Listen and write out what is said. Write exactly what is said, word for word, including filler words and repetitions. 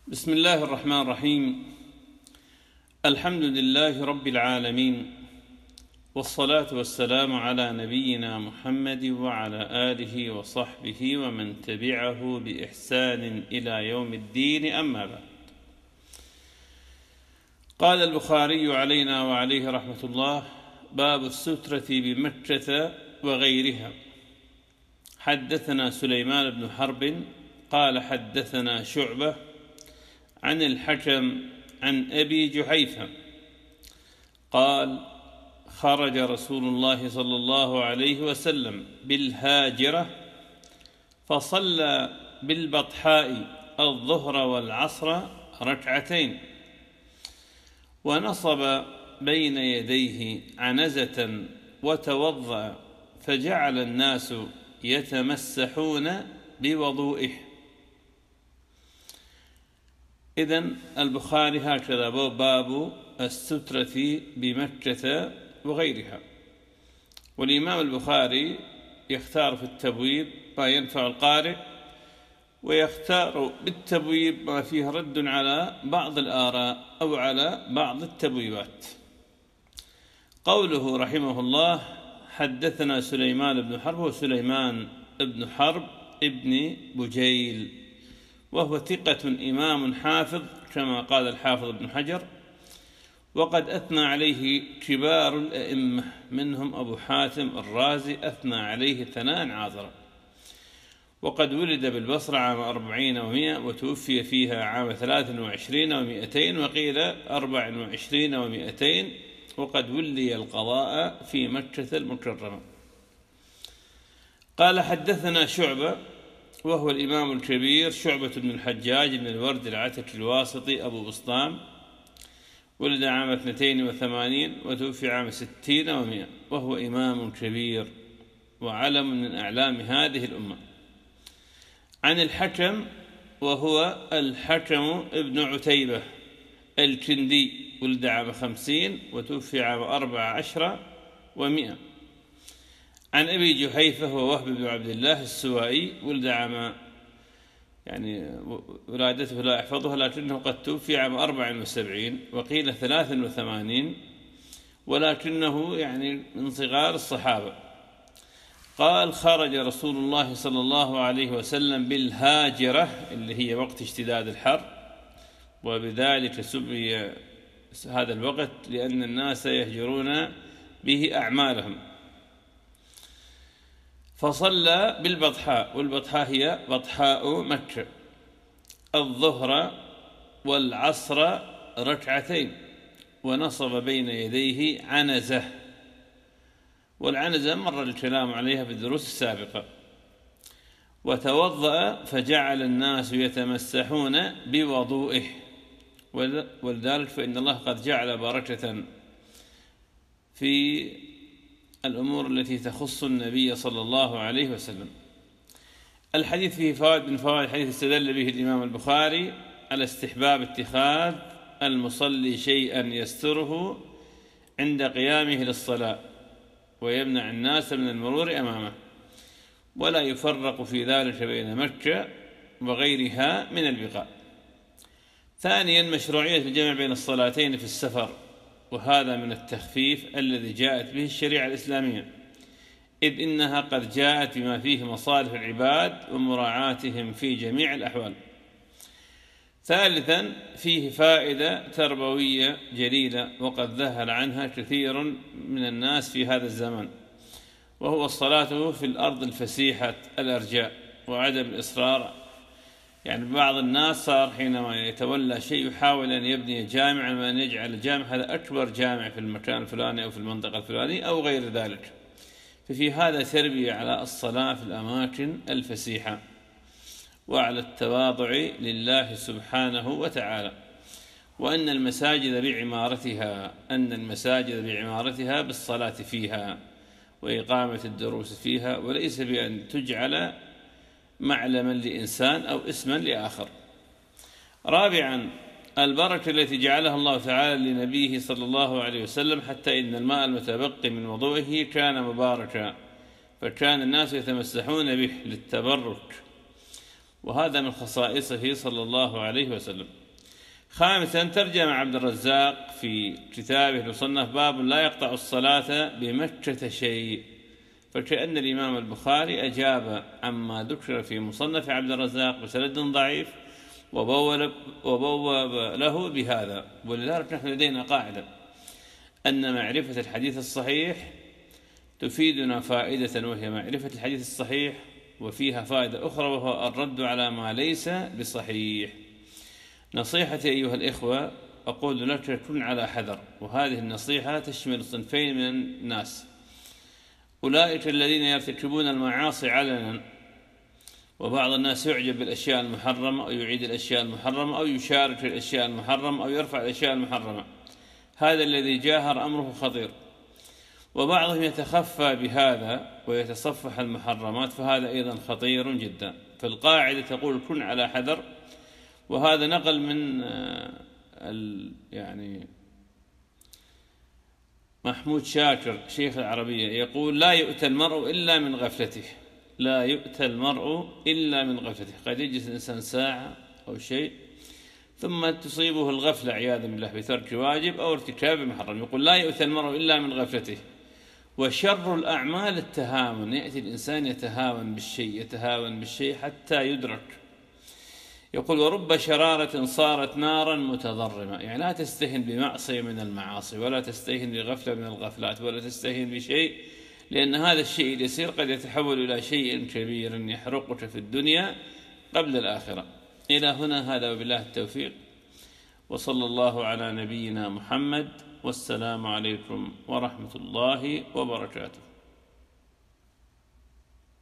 بسم الله الرحمن الرحيم. الحمد لله رب العالمين، والصلاة والسلام على نبينا محمد وعلى آله وصحبه ومن تبعه بإحسان إلى يوم الدين، أما بعد. قال البخاري علينا وعليه رحمة الله: باب السترة بمكة وغيرها. حدثنا سليمان بن حرب قال حدثنا شعبة عن الحكم عن أبي جحيفة قال: خرج رسول الله صلى الله عليه وسلم بالهاجرة فصلى بالبطحاء الظهر والعصر ركعتين، ونصب بين يديه عنزة وتوضأ، فجعل الناس يتمسحون بوضوئه. إذن البخاري هكذا باب السترة بمكة وغيرها. والإمام البخاري يختار في التبويب ما ينفع القارئ، ويختار بالتبويب ما فيه رد على بعض الآراء أو على بعض التبويبات. قوله رحمه الله: حدثنا سليمان بن حرب، وسليمان بن حرب ابن بجيل، وهو ثقة إمام حافظ كما قال الحافظ ابن حجر، وقد أثنى عليه كبار الأئمة، منهم أبو حاتم الرازي أثنى عليه ثناء عاذرا. وقد ولد بالبصرة عام أربعين ومئة، وتوفي فيها عام ثلاث وعشرين ومئتين، وقيل أربع وعشرين ومئتين، وقد ولي القضاء في مكة المكرمة. قال: حدثنا شعبة، وهو الإمام الكبير شعبة بن الحجاج بن الورد العتكي الواسطي أبو بسطام، ولد عام اثنتين وثمانين وتوفي عام ستين ومئة، وهو إمام كبير وعلم من أعلام هذه الأمة. عن الحكم، وهو الحكم ابن عتيبة الكندي، ولد عام خمسين وتوفي عام أربع عشر ومئة. عن أبي جحيفة هو وهب بن عبد الله السوائي، ولد عام يعني ولادته لا أحفظها، لكنه قد توفي عام أربع وسبعين، وقيل ثلاث وثمانين، ولكنه يعني من صغار الصحابة. قال: خرج رسول الله صلى الله عليه وسلم بالهاجرة، اللي هي وقت اشتداد الحر، وبذلك سمي هذا الوقت لأن الناس يهجرون به أعمالهم. فصلى بالبطحاء، والبطحاء هي بطحاء مكة، الظهر والعصر ركعتين، ونصب بين يديه عنزة، والعنزة مر الكلام عليها في الدروس السابقة. وتوضأ، فجعل الناس يتمسحون بوضوئه، ولذلك فإن الله قد جعل بركة في الأمور التي تخص النبي صلى الله عليه وسلم. الحديث فيه فوائد من فوائد الحديث استدل به الإمام البخاري على استحباب اتخاذ المصلي شيئا يستره عند قيامه للصلاة، ويمنع الناس من المرور أمامه، ولا يفرق في ذلك بين مكة وغيرها من البقاع. ثانيا، مشروعية الجمع بين الصلاتين في السفر، وهذا من التخفيف الذي جاءت به الشريعة الإسلامية، إذ إنها قد جاءت بما فيه مصالح العباد ومراعاتهم في جميع الأحوال. ثالثا، فيه فائدة تربوية جليلة وقد ذهل عنها كثير من الناس في هذا الزمن، وهو الصلاة في الأرض الفسيحة الأرجاء، وعدم الإصرار. يعني بعض الناس صار حينما يتولى شيء يحاول أن يبني جامعا، وأن يجعل الجامع هذا أكبر جامع في المكان الفلاني أو في المنطقة الفلانية أو غير ذلك. ففي هذا تربية على الصلاة في الأماكن الفسيحة، وعلى التواضع لله سبحانه وتعالى، وأن المساجد بعمارتها أن المساجد بعمارتها بالصلاة فيها وإقامة الدروس فيها، وليس بأن تجعل معلما لإنسان أو اسما لآخر. رابعا، البركة التي جعلها الله تعالى لنبيه صلى الله عليه وسلم، حتى إن الماء المتبقي من وضوئه كان مباركا، فكان الناس يتمسحون به للتبرك. وهذا من خصائصه صلى الله عليه وسلم. خامسا، ترجم عبد الرزاق في كتابه المصنف باب لا يقطع الصلاة بمكة شيء، فكأن الإمام البخاري أجاب عما ذكر في مصنف عبد الرزاق بسند ضعيف وبوب وبوب له بهذا. ولذلك نحن لدينا قاعدة أن معرفة الحديث الصحيح تفيدنا فائدة، وهي معرفة الحديث الصحيح وفيها فائدة أخرى وهو الرد على ما ليس بصحيح. نصيحتي أيها الإخوة، أقول لك كن على حذر، وهذه النصيحة تشمل صنفين من الناس: أولئك الذين يرتكبون المعاصي علنا، وبعض الناس يعجب بالأشياء المحرمة أو يعيد الأشياء المحرمة أو يشارك في الأشياء المحرمة أو يرفع الأشياء المحرمة، هذا الذي جاهر أمره خطير. وبعضهم يتخفى بهذا ويتصفح المحرمات، فهذا أيضا خطير جدا. فالقاعدة تقول كن على حذر، وهذا نقل من يعني محمود شاكر شيخ العربية يقول: لا يؤتى المرء إلا من غفلته، لا يؤتى المرء إلا من غفلته. قد يجلس الإنسان ساعة أو شيء ثم تصيبه الغفلة عياذا بالله بترك واجب أو ارتكاب محرم، يقول لا يؤتى المرء إلا من غفلته. وشر الأعمال التهاون، يأتي الإنسان يتهاون بالشيء يتهاون بالشيء حتى يدرك. يقول: ورب شرارة صارت نارا متضرمة، يعني لا تستهن بمعصية من المعاصي، ولا تستهن بغفلة من الغفلات، ولا تستهن بشيء، لأن هذا الشيء اليسير قد يتحول إلى شيء كبير يحرقك في الدنيا قبل الآخرة. إلى هنا هذا، وبالله التوفيق، وصلى الله على نبينا محمد، والسلام عليكم ورحمة الله وبركاته.